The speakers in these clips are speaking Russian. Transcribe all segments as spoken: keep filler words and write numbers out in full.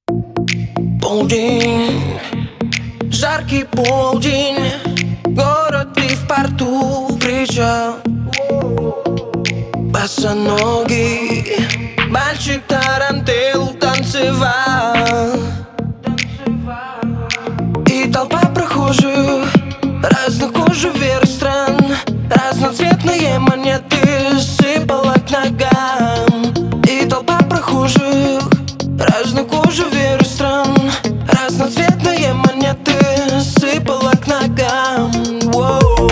Полдень, жаркий полдень, город и в порту причал. Босоногий мальчик тарантел танцевал. И толпа прохожих разных кожи вверх стран, разноцветные монеты сыпала к ногам. И толпа прохожих разных кожи вверх стран, разноцветные монеты сыпала к ногам. Воу.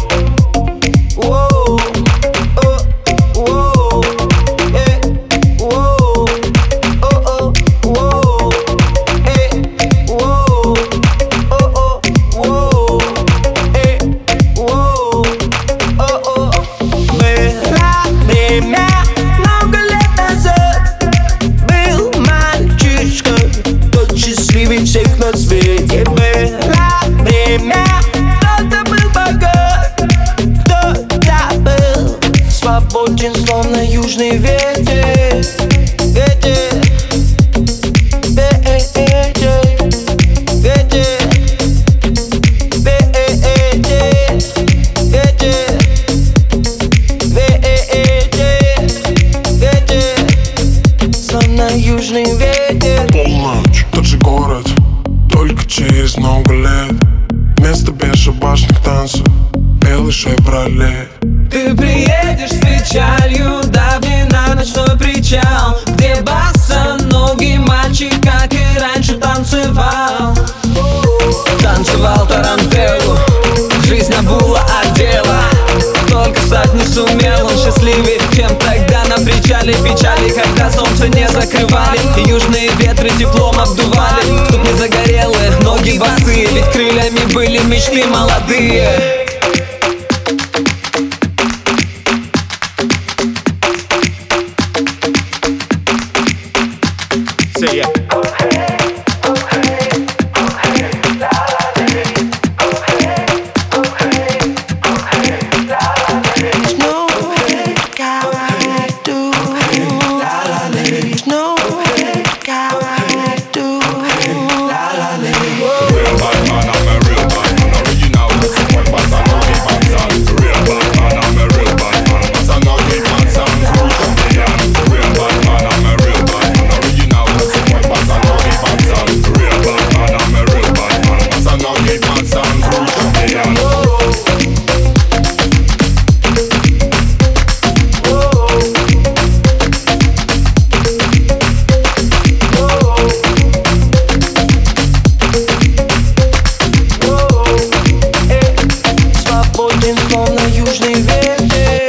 Воу. О, воу. Э, воу. О, о, воу. Э, воу. О, о, воу. Э, воу. О, о. Было время много лет назад. Был мальчишка, тот счастливее всех на свете. Было время, кто-то был богат, кто-то был свободен, словно южный ветер. Ветер, ветер, ветер, ветер, ветер, ветер, словно южный ветер. Полночь, тот же город, только через много лет. Вместо бесшабашных танцев белый «Шевроле». Ты приедешь с печалью, дави на ночной причал, где босоногий мальчик, как и раньше, танцевал. Танцевал тарантеллу, жизнь обула одела, только стать не сумел. Он счастливее, чем тогда на причале. Печали, когда солнце не закрывали, и южные ветры теплом обдували. Ступни загорелые, ноги босые, ведь крыльями были мечты молодые. Say yeah. Словно южный ветер.